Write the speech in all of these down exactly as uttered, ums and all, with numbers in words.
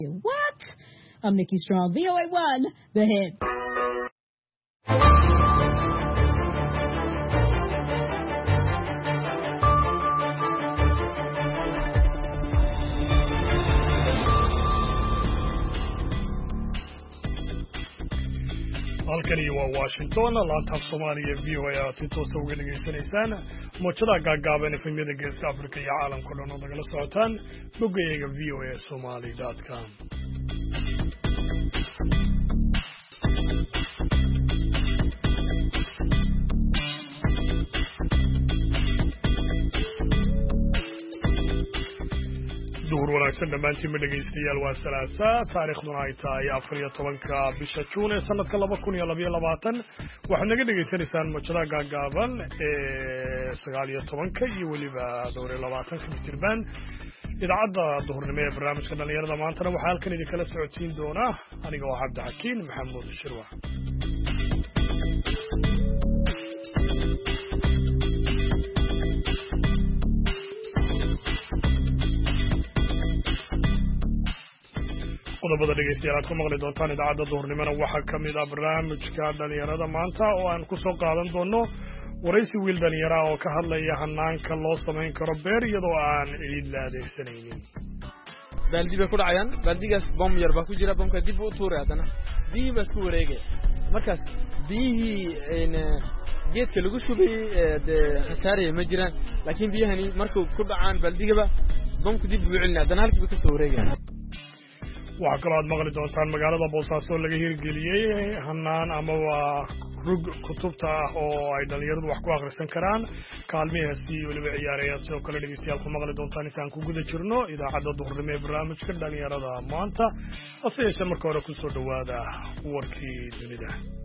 What? I'm Nikki Strong, V O A one, The Hit. halkani waa Washington laanta Soomaaliya V O A aad si toos ah uga dhageysanaysaan muujada gaagaaban ee filimada Geeska Afrika iyo caalamka dhan oo nagala socotaan boggayaga v o a somali dot com. duhur wanaagsan dhammaantiin ma dhegaystayaal waa salaasa taariikhduna ay tahay afar iyo tobanka bisha juun ee sanadka laba kun iyo labaiyo labaatan waxaad naga dhegaysanaysaan muujada gaagaaban ee sagaal iyo tobanka iyo weliba dhowr iyo labaatanka mitirban idaacadda duhurnimo ee barnaamijka dhallinyarada maantana waxaa halkan idinkala socodsiin doona aniga oo cabdixakiin maxamuud shirwax. qodobada dhegeystayaal aad ku maqli doontaan idaacadda duhurnimona waxaa ka mid ah barnaamijka dhalinyarada maanta oo aan ku soo qaadan doono waraysi wiil dhalinyara oo ka hadlaya hanaanka loo samayn karo beer iyadoo aan ciid la adeegsanaynin. baaldi bay ku dhacayaan, baaldigaas bom yar baa ku jira, bomka dib u tuuray haddana biyihii baa isku wareegaya. markaas biyihii geedka lagu shubay dee khasaaraya ma jiraan, laakiin biyahani markuu ku dhacaan baaldigaba bomku dib u celinaya, haddana halkii bay ka soo wareegaya. waxaa kaloo aad maqli doontaan magaalada boosaaso laga hirgeliyey hanaan amaba rug kutubta ah oo ay dhalinyaradu wax ku akhrisan karaan kaalmihaasi weliba ciyaarayaan. sidoo kale dhegeystayaal ku maqli doontaan intaan ku guda jirno idaacadda duhurnimo ee barnaamijka dhalinyarada maanta. hase yeeshee marka hore ku soo dhowaada warkii dunida.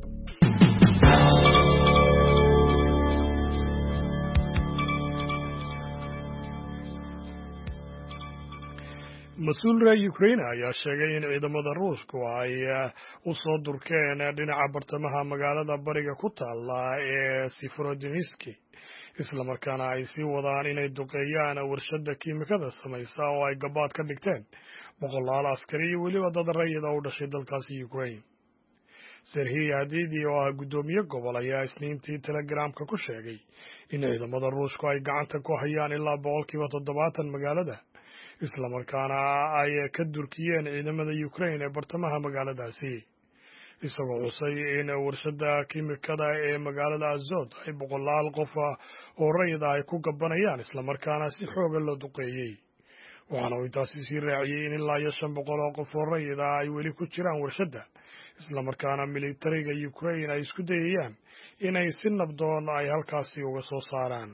mas-uul reer Ukraine ayaa sheegay in ciidamada Ruushku ay u soo durkeen dhinaca bartamaha magaalada bariga ku taala ee Siforodinsk, isla markaana ay sii wadaan inay duqeeyaan warshada kiimikada samaysa oo ay gabaad ka dhigteen boqolaal askari iyo weliba dad rayid ah u dhashay dalkaasi Ukraine. Serhiy Hadidi oo ah guddoomiye gobol ayaa isniintii Telegramka ku sheegay in ciidamada Ruushku ay gacanta ku hayaan ilaa boqolkiiba toddobaatan magaalada, isla markaana ay ka durkiyeen ciidamada Ukraine ee bartamaha magaaladaasi, isagoo xusay in warshada kiimikada ee magaalada Azot ay boqolaal qof oo rayid ah ay ku gabanayaan isla markaana si xooga loo duqeeyey. waxaana uu intaasi sii raaciyey in ilaa iyo shan boqol oo qof oo rayid ah ay weli ku jiraan warshada, isla markaana militariga Ukraine ay isku dayayaan inay si nabdoon ay halkaasi uga soo saaraan.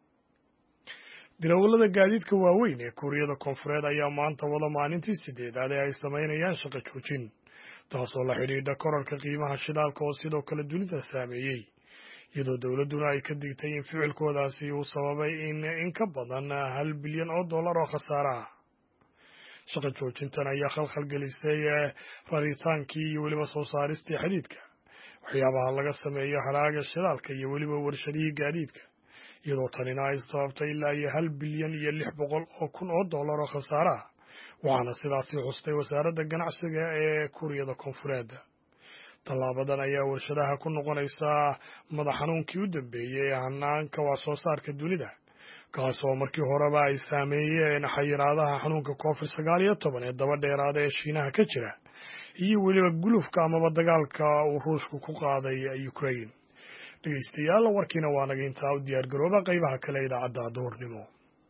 dirawallada gaadiidka waaweyn ee Kuuriyada Koonfureed ayaa maanta wada maalintii sideedaad ee ay samaynayaan shaqo joojin, taasoo la xidhiidha korarka qiimaha shidaalka oo sidoo kale dunida saameeyey, iyadoo dowladduna ay ka digtay in ficilkoodaasi uu sababay in in ka badan hal bilyan oo dollar oo khasaare ah. shaqo joojintan ayaa khalkhal gelisay raritaankii iyo weliba soo saaristii xadiidka, waxyaabaha laga sameeyo haraaga shidaalka iyo weliba warshadihii gaadiidka, iyadoo tanina ay sababtay ilaa iyo hal bilyan iyo lix boqol oo kun oo dollar oo khasaare ah, waxaana sidaasi xustay wasaaradda ganacsiga ee Kuuriyada Koonfureed. tallaabadan ayaa warshadaha ku noqonaysa madax xanuunkii u dambeeyey ee hanaanka wax soo saarka dunida, kaasoo markii horeba ay saameeyeen xayiraadaha xanuunka covid sagaal iyo toban ee daba dheeraada ee Shiinaha ka jira iyo weliba gulufka amaba dagaalka uu Ruushku ku qaaday Ukraine. dhegeystayaal warkiina waa naga intaa u diyaar garooba qaybaha kale idaacadda duhurnimo.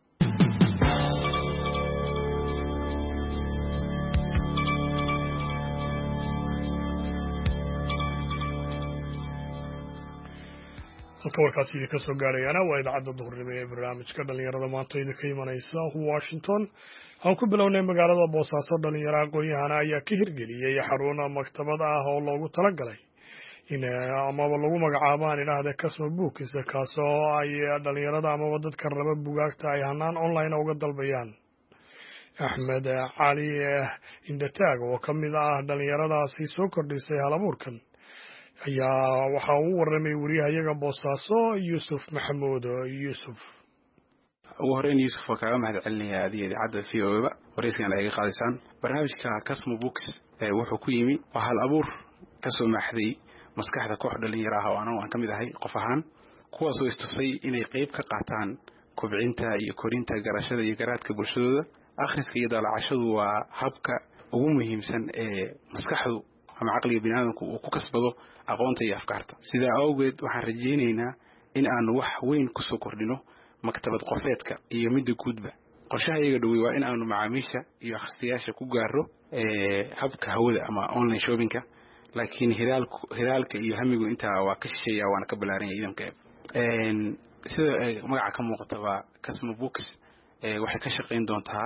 halka warkaasi idinka soo gaarayana waa idaacadda duhurnimo ee barnaamijka dhalinyarada maanta idinka imanaysa Washington. aan ku bilownay magaalada boosaaso dhalinyaro aqoon-yahana ayaa ka hirgeliyey xarun maktabad ah oo loogu talagalay in amaba lagu magacaabaan idhaahda Kasma Books, kaasoo ay dhalinyarada amaba dadka raba bugaagta ay hanaan online uga dalbayaan. Axmed Cali Indataag oo ka mid ah dhalinyaradaasi soo kordhisay halabuurkan ayaa waxa uu warramay wariyahayaga boosaaso Yuusuf Maxamuud Yuusuf. ugu horeyn Yusuf kaaga mahad celinaya adeegyada cadda V O A ba wareysigan ay qaadaysan barnaamijka Kasmo Books ee wuxuu ku yimi hal abuur ka soo maxday maskaxda koox dhalinyaro ah oo aan kamid ahay qof ahaan kuwaas oo istufay inay qayb ka qaataan kobcinta iyo korinta garashada iyo garaadka bulshadooda akhriska iyo dalacashadu waa habka ugu muhiimsan ee maskaxdu ama aqliga bini'aadamku uu ku kasbado aqoonta iyo afkaarta sida awgeed waxaan rajaynaynaa in aan wax weyn ku soo kordhino maktabad qofeedka iyo midda guudba qorshahayaga dhow waa in aanu macaamiisha iyo akhristayaasha ku gaaro ee habka hawada ama online shoppingka laakiin hiraalku hiraalka iyo hamigu inta waa ka shisheeya waana ka balaaran yahay idinka een sida magaca ka muuqata waa Kasmo Books ee waxay ka shaqeyn doontaa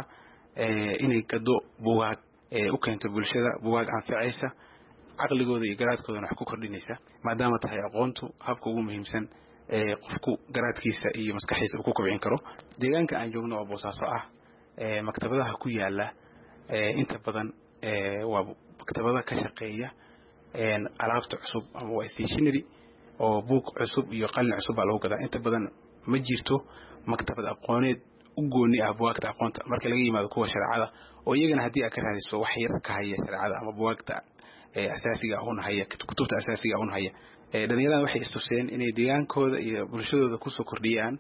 ee inay gado buugaag ee u keento bulshada buugaag anfacaysa aqligooda iyo garaadkooda wax ku kordhinaysa maadaama tahay aqoontu habka ugu muhiimsan ee qofku garaadkiisa iyo maskaxiisa uu ku kobcin karo deegaanka aan joogno oo boosaaso ah ee maktabadaha ku yaala ee inta badan ee waa maktabada ka shaqeeya een alaabta cusub ama waa stationery oo book cusub iyo qalin cusub baa lagu gadaa inta badan ma jirto maktabad aqooneed u gooni ah buugta aqoonta marka laga yimaado kuwa sharciyada oo iyagana hadii ay ka raadiso wax yar ka haya sharciyada ama buugta ee asaasiga ah oo haya kutubta asaasiga ah oo haya ee dhalinyarada waxay istuseen inay deegaankooda iyo bulshadooda ku soo kordhiyaan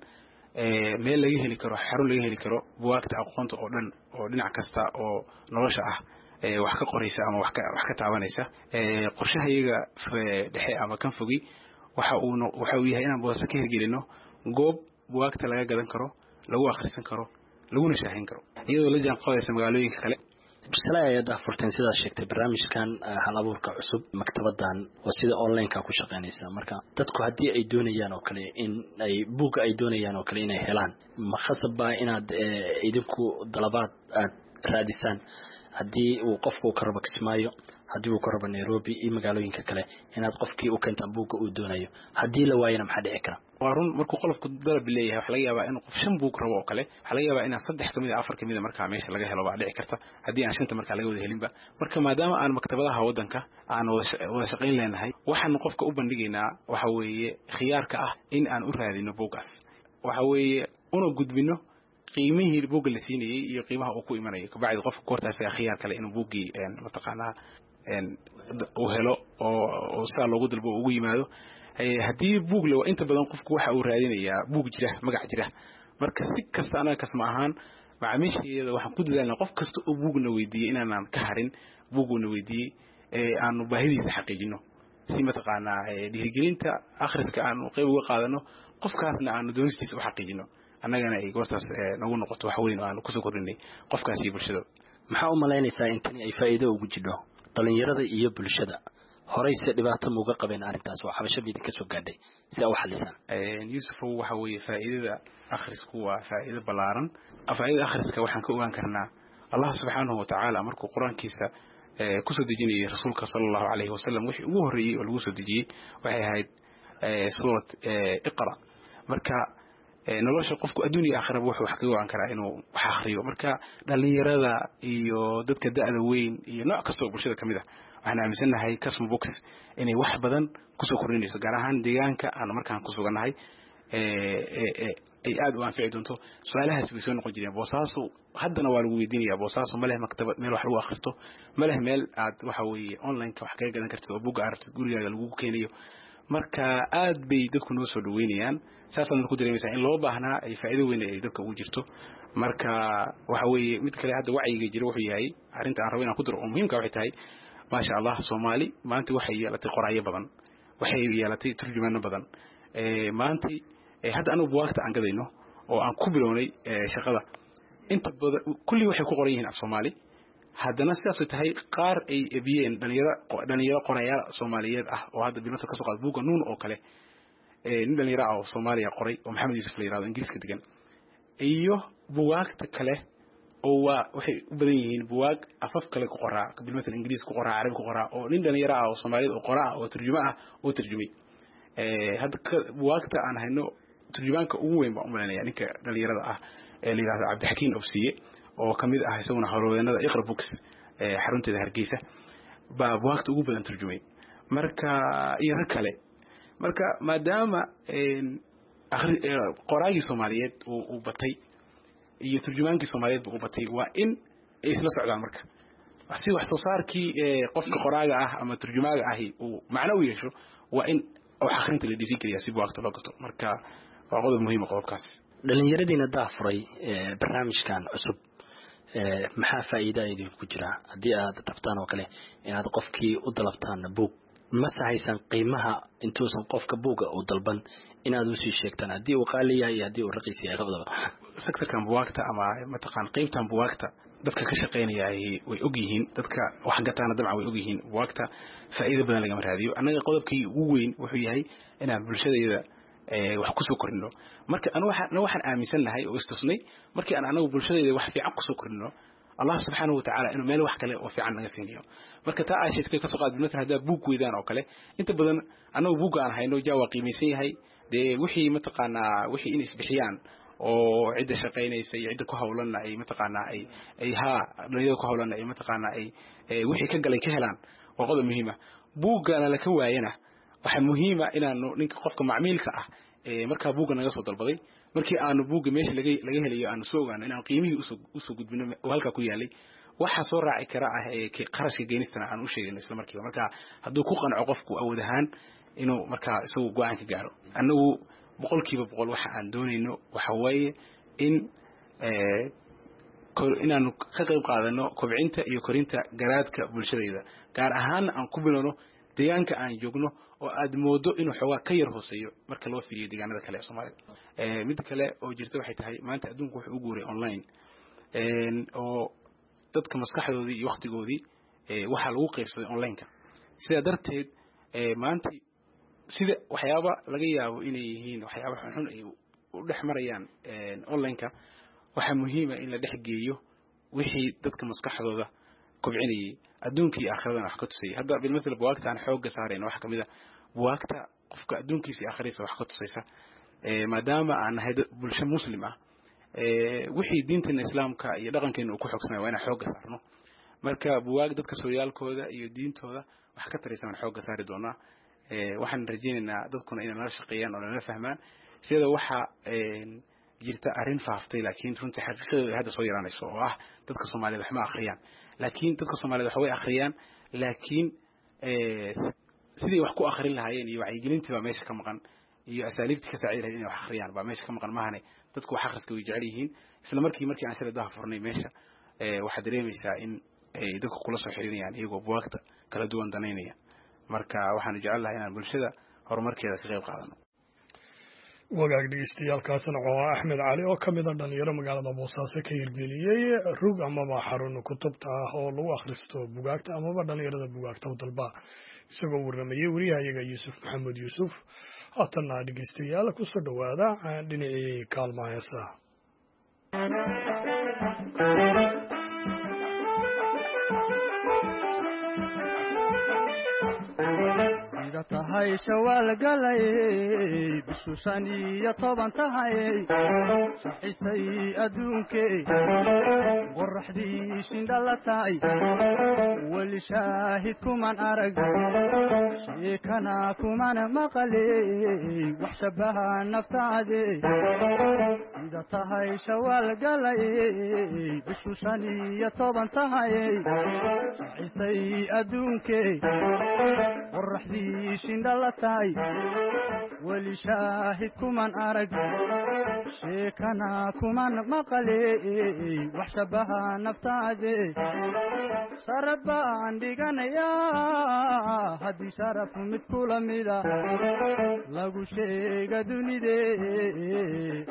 ee meel laga heli karo xarun laga heli karo buugta aqoonta oo dhan oo dhinac kasta oo nolosha ah ee wax ka qoraysa ama wax ka wax ka taabanaysa ee qorshahayaga dhexe ama kan fogi waxa uu waxa uu yahay inaan boosa ka hirgelino goob buugta laga gadan karo lagu akhrisan karo laguna shaahin karo iyadoo la jaan qaadaysa magaalooyinka kale bisalaayada furtan sida sheegtay barnaamijkan hal abuurka cusub maktabadan waa sida online-ka ku shaqeynaysa marka dadku hadii ay doonayaan oo kale in ay book ay doonayaan oo kale inay helaan ma khasab baa inaad idinku dalabaad aad raadisaan hadii uu qofku ka rabo Kismaayo hadii uu ka rabo Nairobi iyo magaalooyinka kale inaad qofkii u keentaan book uu doonayo hadii la waayana maxaa dhici kara warun markuu qolofku dalab leeyahay wax laga yaabaa inuu qof shan book rabo oo kale waxa laga yaabaa in saddex kamid ah afar kamid ah marka meesha laga helo baa dhici karta hadii aan shanta marka laga wada helinba marka maadaama aan maktabadaha wadanka aan wada shaqeyn leenahay waxaan qofka u bandhigaynaa waxa weeye khiyaarka ah in aan u raadino bookaas waxa weeye una gudbino qiimihii book la siinayay iyo qiimaha uu ku imanayo ka bacdi qofka koortaas ay khiyaar kale inuu bookii een mataqaana een uu helo oo saa loogu dalbo ugu yimaado ee hadii book la inta badan qofku waxa uu raadinayaa book jira magac jira marka si kasta anaga kasma ahaan macaamiisheeda waxaan ku dadaalnaa qof kasta oo bookna weydiiyay inaan ka harin bookna weydiiyay ee aanu baahidiisa xaqiijino si mataqaana dhiirigelinta akhriska aanu qayb uga qaadano qofkaasna aanu doonistiisa u xaqiijino annagana ay goortaas nagu noqoto wax weyn oo aan ku soo kordhinay qofkaas iyo bulshada maxaa u malaynaysaa in tani ay faa'iido ugu jidho dhalinyarada iyo bulshada horeyse dhibaato muuga qabeen arintaas waa xabashada ka soo gaadhay si ay u xalisaan ee Yusuf waxa weeye faa'iidada akhrisku waa faa'iido balaaran faa'iidada akhriska waxaan ka ogaan karnaa Allah subhanahu wa ta'ala markuu quraankiisa ee ku soo dejinayay rasuulka sallallahu alayhi wasallam wixii ugu horeeyay oo lagu soo dejiyay waxay ahayd ee suurad iqra marka nolosha qofku adduunka aakhiraba wuxuu wax ka go'an karaa inuu wax akhriyo marka dhalinyarada iyo dadka da'da weyn iyo nooc kasta oo bulshada kamid ah waxaan aaminsanahay Kasmo Books inay wax badan ku soo kordhinayso gaar ahaan deegaanka aan markaan ku suganahay ee ay aad u anfici doonto su'aalahaas way soo noqon jireen boosaaso haddana waa lagu weydiinayaa boosaaso ma leh maktabad meel wax lagu akhristo ma leh meel aad waxa weeye online-ka wax kaga gadan kartid oo book aragtid gurigaaga lagu keenayo marka aad bay dadku noo soo dhaweynayaan saasaan ku dareemaysaa in loo baahnaa ay faa'iido weyn ay dadka ugu jirto marka waxa weeye mid kale hadda wacyiga jira wuxuu yahay arinta aan rabo inaan ku daro oo muhiimka waxay tahay ma sha Allah Soomaali maanta waxay yeelatay qoraayo badan waxay yeelatay turjumaano badan ee maanta ee hadda anu buugta aan gadayno oo aan ku bilownay shaqada inta badan kulli waxay ku qoran yihiin af Soomaali haddana sidaas oo tahay qaar ay abiyeen dhalinyaro dhalinyaro qorayaal Soomaaliyeed ah oo hadda bilmada ka soo qaad buuga nuun oo kale ee nin dhalinyaro ah oo Soomaaliya qoray oo Maxamed Yuusuf la yiraahdo Ingiriiska degan iyo buugta kale oo waxay u badan yihiin buug afaf kale ku qoraa bilmada Ingiriis ku qoraa Carabi ku qoraa oo nin dhalinyaro ah oo Soomaaliyeed oo qoraa oo turjuma ah oo turjumay ee hadda buugta aan hayno turjumaanka ugu weyn baa u maleynaya ninka dhalinyarada ah ee la yiraahdo Cabdixakiin Obsiye oo kamid ah isaguna hawlweynada Iqra Books ee xarunteeda Hargeysa baa buugta ugu badan turjumay marka iyo rag kale marka maadaama een akhri qoraayii Soomaaliyeed uu batay iyo turjumaankii Soomaaliyeed buu batay waa in ay isla socdaan marka si wax soo saarkii qofka qoraaga ah ama turjumaaga ahi uu macno u yeesho waa in wax akhrinta la dhiirigeliyaa si buugta loo gato marka waa qodob muhiim ah qodobkaas dhalinyaradiina daafuray barnaamijkan cusub maxaa faa'iido idinku jira haddii aad rabtaan oo kale inaad qofkii u dalabtaan buug ma sahaysan qiimaha intuusan qofka buuga u dalban inaad u sii sheegtaan haddii uu qaali yahay iyo haddii uu raqiis yahay labadaba sektorkan buugta ama mataqaan qaybtan buugta dadka ka shaqeynaya way og yihiin dadka wax gataana dabcan way og yihiin buugta faa'iido badan laga raadiyo anaga qodobkii ugu weyn wuxuu yahay inaan bulshadayda wax ku soo korino marka aan waxaan waxaan aaminsan lahay oo istisnay markii aan anagu bulshadayda wax fiican ku soo korino Allah subhanahu wa ta'ala inuu meel wax kale oo fiican naga siinayo marka taa aashidka ka soo qaad midna hada buug weydaan oo kale inta badan anagu buug aan hayno jaawa qiimaysan yahay de wixii mataqaana wixii in isbixiyaan oo cid shaqeynaysa iyo cid ku hawlan ay mataqaana ay ay ha dhalinyarada ku hawlan ay mataqaana ay wixii ka galay ka helaan waa qodob muhiim ah buugana la ka waayana waxa muhiim ah inaanu ninka qofka macmiilka ah ee marka buuga naga soo dalbaday markii aanu buuga meesha laga laga helayo aanu soo ogaano inaan qiimihii u soo gudbino halka ku yaalay waxa soo raaci kara ah ee qarashka geynistana aan u sheegin isla markiiba marka hadduu ku qanco qofku awood ahaan inuu marka isagu go'aan ka gaaro anagu boqolkiiba boqol waxa aan doonayno waxa weeye in ee inaanu ka qayb qaadano kobcinta iyo korinta garaadka bulshadayda gaar ahaan aan ku bilowno deegaanka aan joogno oo aad moodo inuu xogaa ka yar hooseeyo marka loo fiiriyo deegaanada kale ee Soomaaliya ee mid kale oo jirta waxay tahay maanta adduunku wuxuu u guuray online een oo dadka maskaxdoodii iyo waqtigoodii ee waxa lagu qaybsaday online-ka sida darteed ee maanta sida waxyaaba laga yaabo inay yihiin waxyaaba xun ay u dhexmarayaan een online-ka waxa muhiim ah in la dhex geeyo wixii dadka maskaxdooda kobcinayay adduunka iyo aakhirada wax ka tusay hadda bil mas'ala buugta aan xoog saareen wax kamida buugta qofka adduunkiisa iyo aakhiradiisa wax ka tusaysa ee maadaama aan nahay bulsho muslim ah ee wixii diinta islaamka iyo dhaqankeena uu ku xoogsanay waa in xoog saarno marka buug dadka Soomaaliyaalkooda iyo diintooda wax ka taraysan xoog saari doona ee waxaan rajaynaynaa dadkuna inay nala shaqeeyaan oo nala fahmaan sida waxa ee jirta arin faaftay laakiin runtii xaqiiqada hadda soo yaraanayso oo ah dadka Soomaaliyeed wax ma akhriyaan laakiin dadka Soomaaliyeed wax way akhriyaan laakiin ee sidii wax ku akhrin lahaayeen iyo wacyigelinta baa meesha ka maqan iyo asaaliibta ka saaciday inay wax akhriyaan baa meesha ka maqan maahane dadku wax akhriska way jecel yihiin isla markii markii aan sida furnay meesha ee waxa dareemaysaa in ay dadku kula soo xiriirayaan iyagoo buugta kala duwan danaynaya marka waxaan jecelahay inaan bulshada horumarkeeda ka qayb qaadano wagaag dhegeystayaaalkaasna waa Axmed Cali oo kamid ah dhalinyaro magaalada Boosaaso ka hirgeliyay rug ama xarun kutubta ah oo lagu akhristo buugaagta ama dhalinyarada buugaagta u dalba isagoo warramay wariyahayaga Yuusuf Maxamed Yuusuf haatana dhegeystayaal ku soo dhawaada dhinacii kaalmaha heesaha tahay shawaal galay bishu shan iyo toban tahay saxisay adduunkee qorraxdii shindhala tahay weli shaahid kuman arag sheekana kuman maqaley wax shabaha naftaade sida tahay shawaal galay bishu shan iyo toban tahay saxisay adduunkee qorraxdii shindhala tahay weli shaahid kuman arag sheekana kuman maqaley wax shabaha naftaade sharaf baan dhiganayaa haddii sharaf mid kula mida lagu sheega dunidee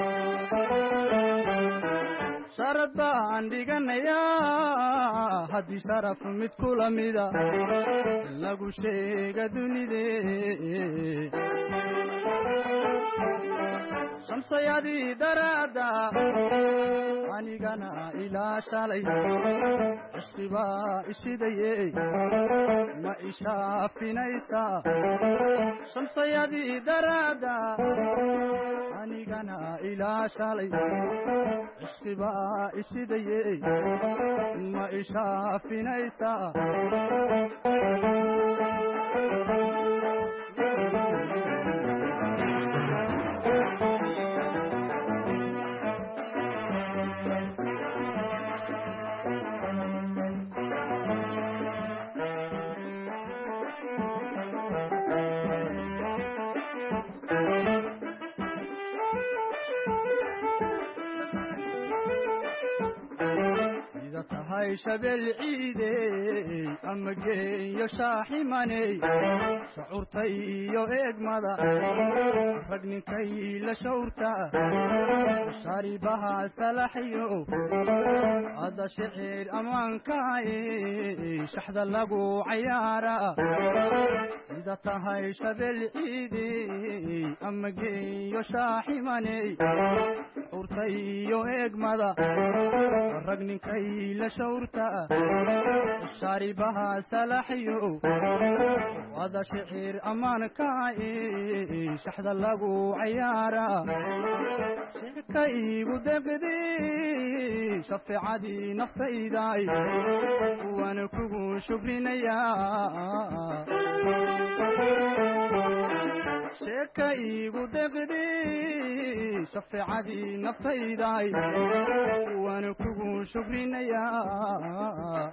sharaf baan dhiganayaa haddii sharaf mid kula mida lagu sheega dunidee shamsayadii daraada anigana ilaa shalay cusbaa ishidaye ma ishaafinaysaa shamsayadii daraada anigana ilaa shalay cusbaa ishidaye ma ishaafinaysaa shabel ciidey ama geeyo shaaximaney shucuurtay iyo eegmada rag ninkay la shawrta sharibaha salaxyo ada shicir ammaankaay shaxda lagu cayaara sida tahay shabel ciidey ama geeyo shaaximaney shucuurtay iyo eegmada rag ninkay la shawrta sharibaha salaxyo ada shicir ammaankaay shaxda lagu cayaara shirkaygu deqdi shafeecadii naftayday waan kugu shukrinayaa shirkaygu deqdi shafeecadii naftayday waan kugu shukrinayaa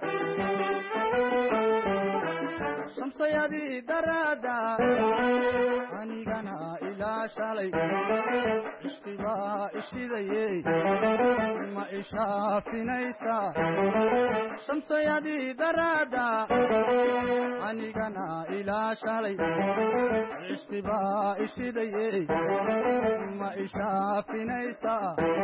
shamsayadii daraada anigana ilaa shalay ishqibaa ishidayey ma ishaafinaysa shamsayadii daraada anigana ilaa shalay ishqibaa ishidayey ma ishaafinaysa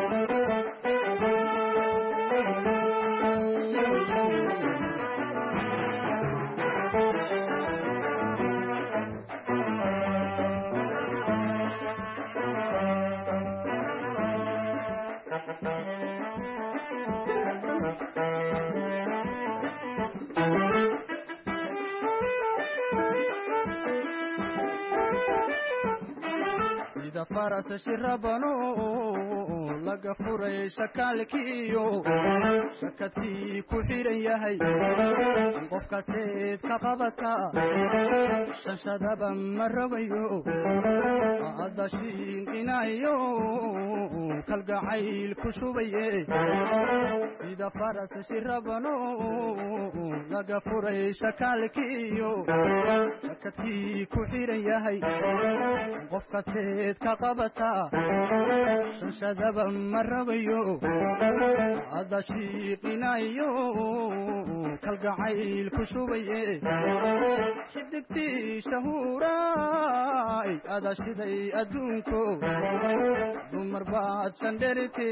sida faras shirabano laga furay shakaalkiyo shakadkii ku xiran yahay qofka seed ka qabata shashadaba ma rogayo hadda shiinqinayo kalgacayl ku shubaye sida faras shirabano laga furay shakaalkiyo shakadkii ku xiran yahay qofka seed ka qabata shashadaba ma rogayo hadda shiiqinayo kalgacayl ku shubaye xidigtii shahuuraay ada shiday adduunko dumar baad sandherite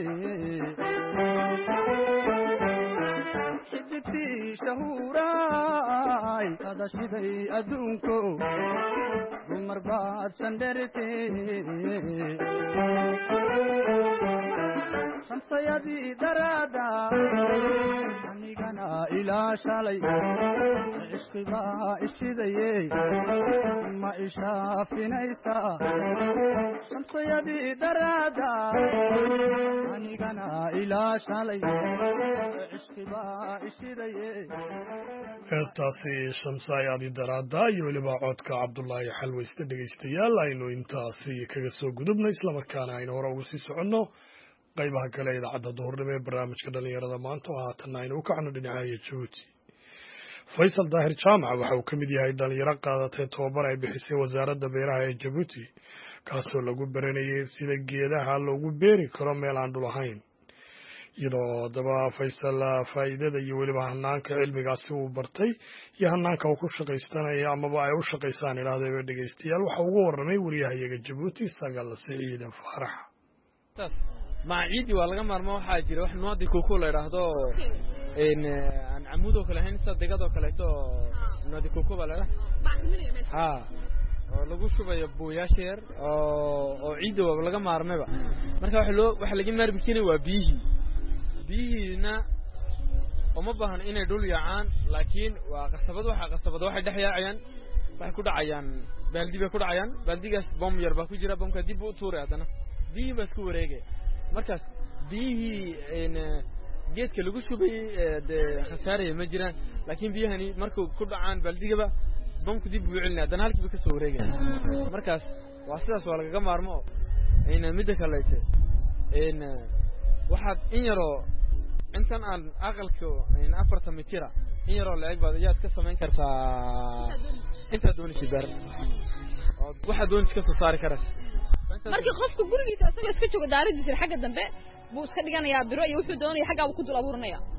xidigtii shahuuraay ada shiday adduunko dumar baad sandherite shamsayadii daraada anigana ilaa shalay ishqibaa ishidayey ma ishaafinaysa shamsayadii daraada anigana ilaa shalay ishqibaa ishidayey heestaasi shamsayadii daraada iyo weliba codka cabdulaahi xalweyste dhegaystayaal aynu intaasi kaga soo gudubnay islamarkaana aynu hore ugu sii soconno qaybaha kale idaacadda duhurnimo ee barnaamijka dhalinyarada maanta oo haatanna aynu u kacno dhinacaaya jabuuti faysal daahir jaamac waxa uu ka mid yahay dhalinyaro qaadatay tobabar ay bixisay wasaaradda beeraha ee jabuuti kaasoo lagu baranayay sida geedaha loogu beeri karo meel aan dhul ahayn iyadoo haddaba faysal faa'iidada iyo weliba hanaanka cilmigaasi uu bartay iyo hanaanka uu ku shaqaystanaya amaba ay u shaqaysaan idhahdaba dhegaystayaal waxa ugu warramay wariyahayaga jabuuti sagal siciidan faarax مع عيدي والله ما ما حاجة واحد نودي كوكو لا يراهدو إن عن عمودو كله هني صدقاتو كله تو نودي كوكو ولا ها لو شو بيبو ياشير أو عيدي والله ما أرمي بقى مركب حلو وحلاقي مر بكيني وبيجي بيجينا وما بهن إنه دول يعان لكن وقصبت واحد قصبت واحد دحيا عيان واحد كده عيان بلدي بكره عيان بلدي جس بوم يربا كوجرا بوم كدي بو توري هذا بيه بس كوريجي markaas biyihii geedka lagu shubay khasaaraya ma jiraan laakiin biyahani markuu ku dhacaan baldigaba bamku dib u celinaa dan halkii ka soo wareegaya markaas waa sidaas waa laga maarmo in mid kale in waxaad in yaro intan aan aqalka in afartan mitir in yaro laag baad ayaad ka sameyn kartaa inta doonaysa bar waxa doonaysa ka soo saari karaysa markii qofku gurigiisa asaga iska jooga daaradiisa xagga dambe buu iska dhiganayaa biro iyo wuxuu doonayaa xagga uu ku dul abuuranaya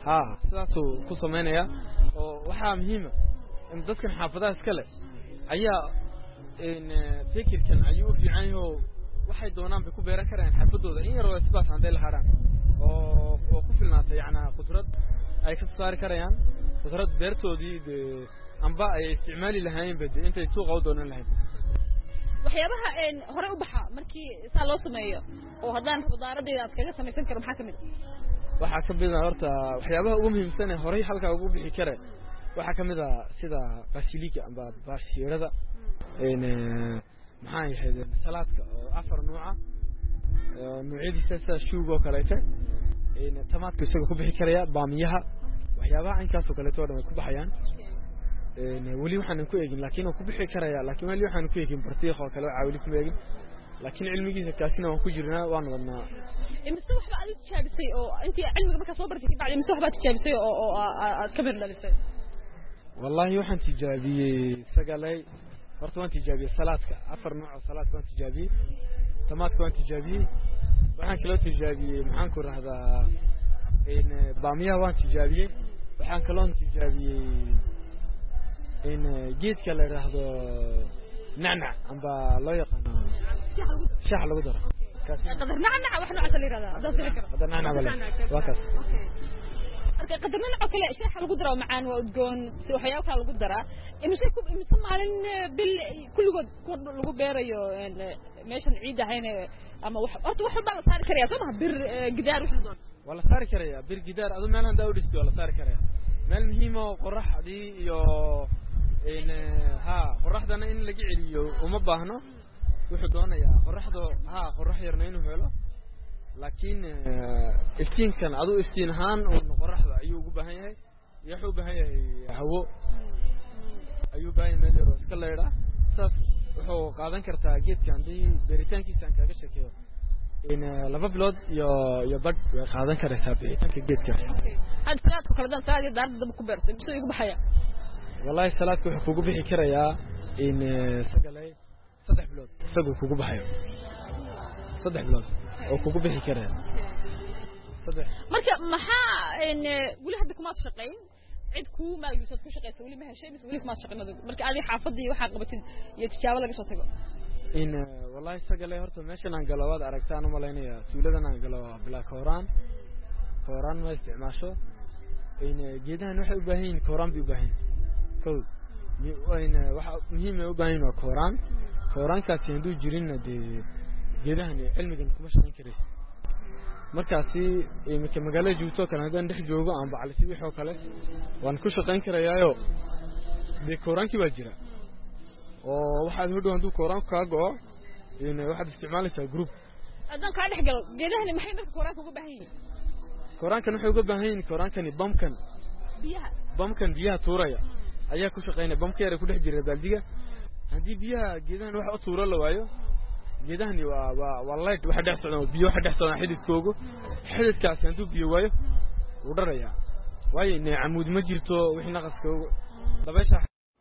ha sidaasuu ku sameynaya oo waxaa muhiima in dadkan xaafadaha iskale ayaa in fikirkan ayuu u fiican yahay oo waxay doonaan bay ku beeran karaan xaafadooda in yar oo isbaas handay la haraan oo oo ku filnaatay yacna qudrad ay ka saari karayaan qudrad beertoodii amba ay isticmaali lahaayeen bad intay suuqa u doonan lahayn waxyaabaha een hore u baxa markii saa loo sameeyo oo haddaan khudaaradayda aad kaga samaysan karo maxaa kamid waxaa kamid ah horta waxyaabaha ugu muhiimsan ee horey halka ugu bixi kara waxaa kamid ah sida basilica amba bashiirada een maxaa yahay salaadka oo afar nooca oo noocyadiisa sida shuugo kaleete een tamaadka isaga ku bixi karaya baamiyaha waxyaabaha inkaas oo kaleeto dhan ku baxayaan een wali waxaan ku eegin laakiin uu ku bixi karaya laakiin wali waxaan ku eegin bartiiq oo kale caawili ku eegin laakiin cilmigiisa kaasina waan ku jirnaa waan wadnaa imisa waxba aad tijaabisay oo intii cilmiga marka soo bartay bacdi imisa waxba tijaabisay oo oo aad ka mir dhalisay wallahi waxaan tijaabiyay sagalay horta waan tijaabiyay salaadka afar nooc oo salaadka waan tijaabiyay tamaadka waan tijaabiyay waxaan kala tijaabiyay maxaan ku raahdaa in baamiyaha waan tijaabiyay waxaan kala tijaabiyay in geedka la yiraahdo nacnac amba loo yaqaan shax lagu daro qadar nacnac wax nooc kale yiraahdo hada sii karo qadar nacnac wala waa kaas marka qadar nacnac kale shax lagu daro macaan waa udgoon si waxyaabo kale lagu daraa imisa ku imisa maalin bil kulligood lagu beerayo meeshan ciid ahayna ama wax horta wax baa la saari karayaa soo bir gidaar wax doon wala saari karayaa bir gidaar adu meelan daa u dhisto wala saari karayaa meel muhiim oo qoraxdii iyo in ha qoraxdana in laga celiyo uma baahno wuxuu doonayaa qoraxdo ha qorax yarna inuu helo laakiin iftiinkan adu iftiin ahaan oo qoraxda ayuu ugu baahan yahay iyo wuxuu u baahan yahay hawo ayuu baahan meel yar oo iska leeyahay saas wuxuu qaadan kartaa geedkan hadii beeritaankiisa aan kaga sheekeeyo in laba bilood iyo iyo bad way qaadan karaysaa beeritaanka geedkaas had salaadku kala dan salaad daarada dab ku beertay bisoo igu baxaya wallahi salaadku wuxuu kugu bixi karayaa in sagalay saddex bilood isagoo kugu baxayo saddex bilood oo kugu bixi karaya saddex marka maxaa in wali hadda kuma shaqeyn cid ku maalgeliso ku shaqeyso wali ma heshay bis wali kuma shaqeynado marka aad xaafadii waxa qabatid iyo tijaabo laga soo tago in wallahi sagalay horta meeshan aan galawaad aragtaan uma leeyahay suuladan aan galo bilaa kooraan kooraan ma isticmaasho in geedahan waxay u baahan yihiin kooraan bi u baahan kow in waxa muhiim ah u baahan waa kooraan kooraankaasi haduu jirin de geedahan cilmigan kuma shaqeyn karaysa markaasi imika magaalada joogto kale hadaan dhex joogo aan bacalisi wixii kale waan ku shaqeyn karayaayo de kooraanki baa jira oo waxaad hodhow haduu kooraan ka go'o in waxaad isticmaalaysaa group adan ka dhex gal geedahan maxay marka kooraanka uga baahan yihiin kooraankan wuxuu uga baahan yahay kooraankan bamkan biyaha bamkan biyaha tuuraya ayaa ku shaqeynaya bamka yar ku dhex jira baldiga hadii biyaha geedahan wax u tuuro la waayo geedahani waa waa wallahi waxa dhex socda biyo waxa dhex socda xididkoogu xididkaas haduu biyo waayo uu dharaya waayo in amuud ma jirto wixii naqaskoogu dabeesha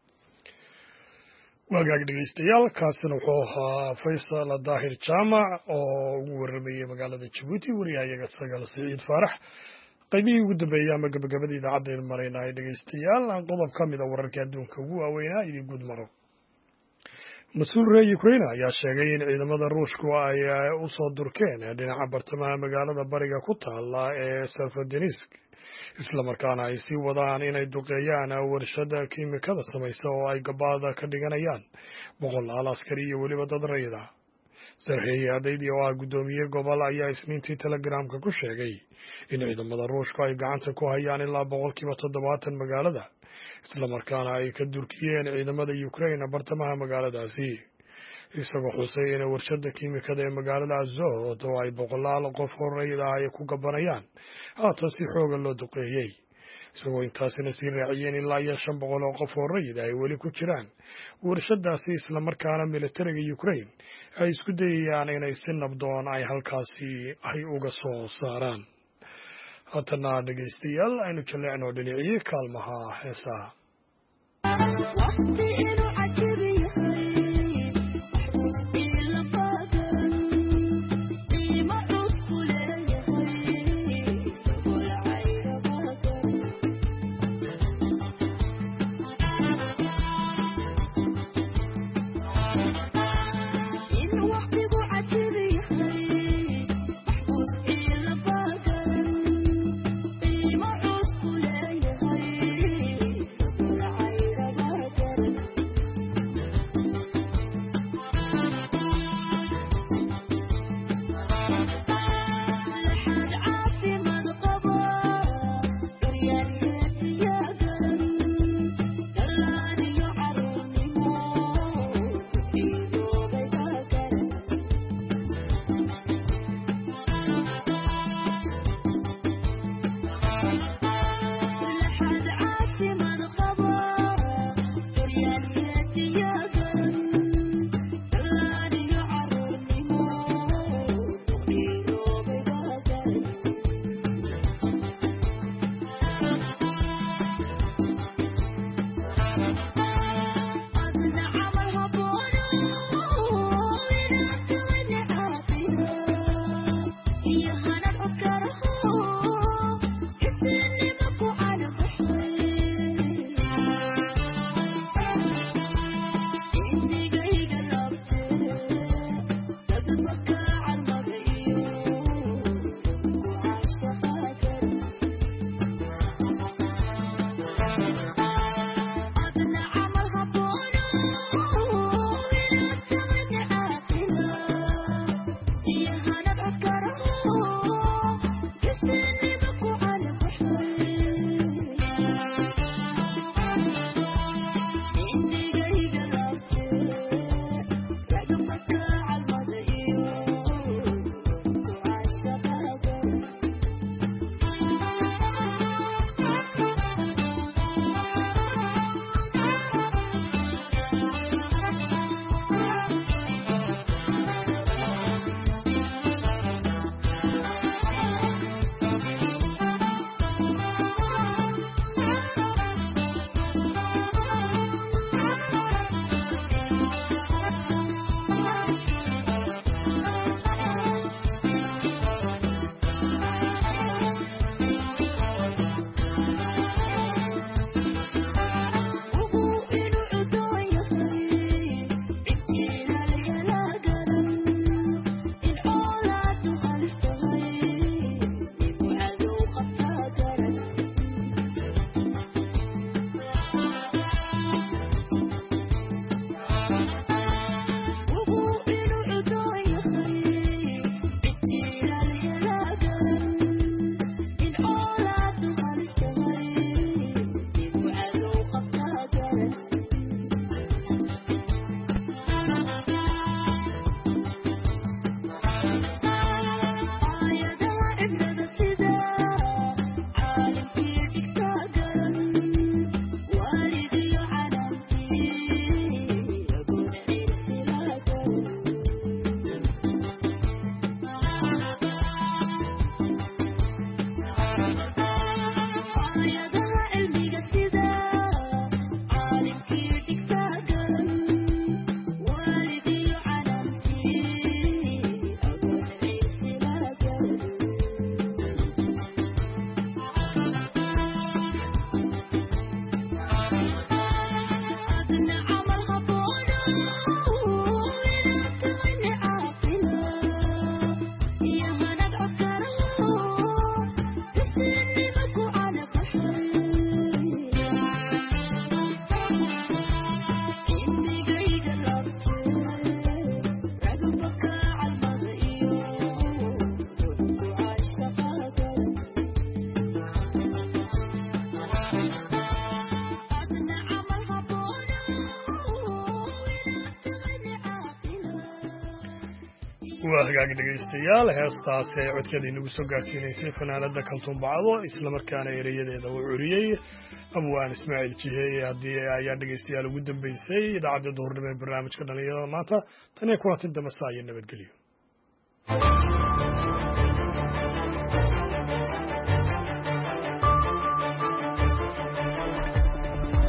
wagaag dhegeystayaal kaasina wuxuu ahaa Faysal Daahir Jaamac oo ugu warramayay magaalada Djibouti wariyahayaga Sagal Saciid Faarax qaybihii ugu dambeeyay ama gabagabadii idaacadda marayna ay dhegeystayaal aan qodob ka mid ah wararka adduunka ugu waaweynaa idin guud maro mas-uul reer Ukraine ayaa sheegay in ciidamada Ruushku ay u soo durkeen dhinaca bartamaha magaalada bariga ku taala ee Severodonetsk isla markaana ay sii wadaan inay duqeeyaan warshada kiimikada samaysa oo ay gabaada ka dhiganayaan boqolaal askari iyo weliba dad rayid ah sarxeeye adaydi oo ah guddoomiye gobol ayaa isniintii telegramka ku sheegay in ciidamada Ruushku ay gacanta ku hayaan ilaa boqolkiiba toddobaatan magaalada isla markaana ay ka durkiyeen ciidamada Ukraine bartamaha magaaladaasi isagoo xusay in warshada kiimikada ee magaalada Azot oo ay boqolaal qof oo rayid ah ay ku gabanayaan haatan si xooga loo duqeeyay isagoo intaasina sii raaciyeen ilaa iyo shan boqol oo qof oo rayid ay weli ku jiraan warshadaasi isla markaana militariga Ukraine ay isku dayayaan inay si nabdoon ay halkaasi ay uga soo saaraan haddana dhegeystayaal aynu jaleecno dhinacii kaalmaha heesaha waa hagaag dhegaystayaal heestaasi ay codkeedii nagu soo gaarsiinaysay fanaanada kaltuun bacdo islamarkaana erayadeeda uu curiyey abwaan ismaaciil jiheeye haddii ayaa dhegaystayaal ugu dambeysay idaacadda duhurnimo ee barnaamijka dhalinyarada maanta tan iyo kulanti dambe saa iyo nabadgelyo